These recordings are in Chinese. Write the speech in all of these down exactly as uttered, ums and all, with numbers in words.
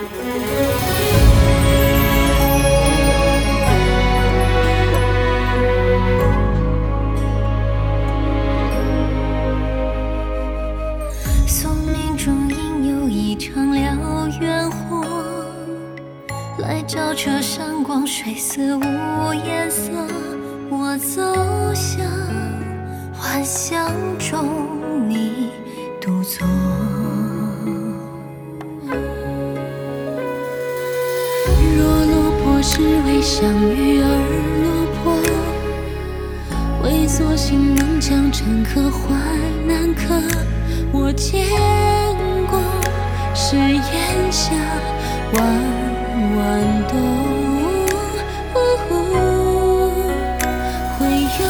宿命中应有一场燎原火，来照彻山光水似无颜色。我走向幻想中你独坐， 若落魄是为相遇而落魄，为索性能将真刻怀难刻。我见过誓言下弯弯兜，会有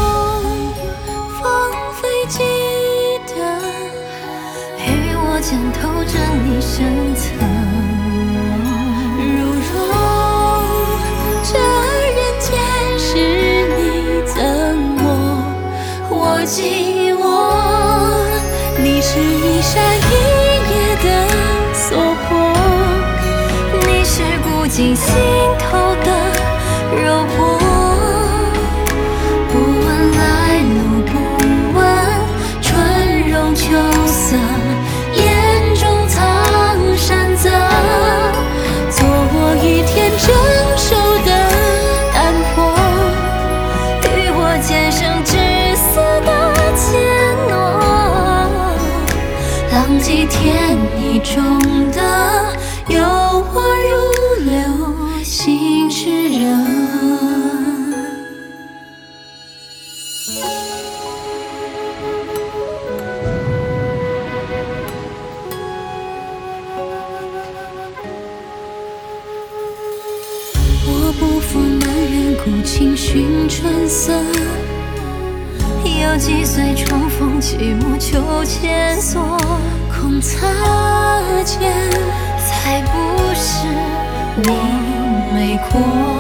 芳菲记得， 与我肩透着你深层。 如若这人间是你赠我，我寄我，你是一山一夜的所迫， 你是古今心头的肉搏。不问来路，不问春荣秋色，眼中藏山泽。 做我一天争手的单薄， 与我今生至死的承诺，浪迹天意中的有我如流星之人。 我不负满园古琴寻春色， 有几岁重逢，寂寞秋千索。 空擦肩， 才不是你美过。